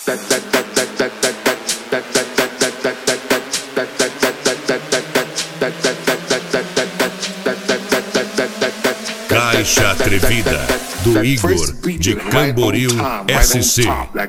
Caixa Atrevida, do Igor, de Camboriú, SC.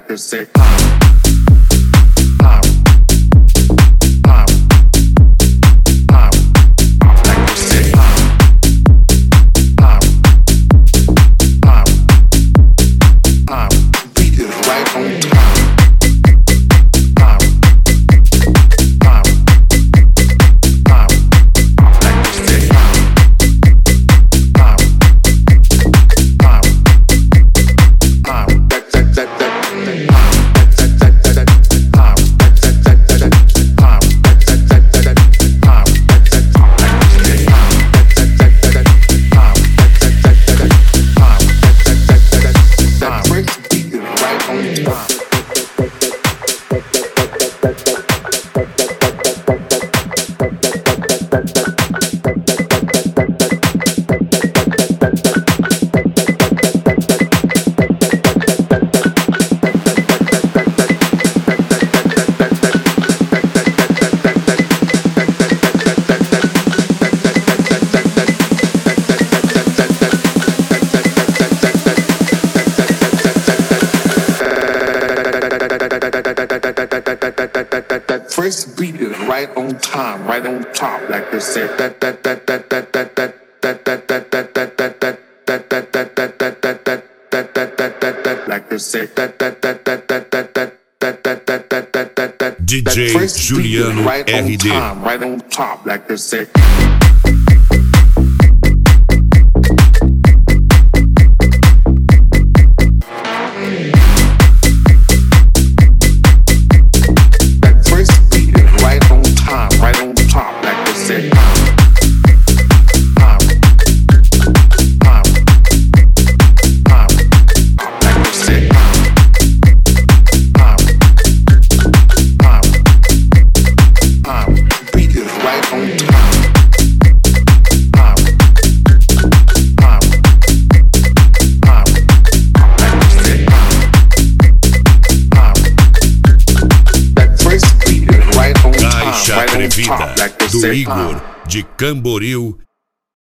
First beat is right on time, right on top, like they say. Like they say. DJ Juliano right on RD. time, right on top, like they say. Caixa Atrevida, do Igor, de Camboriú,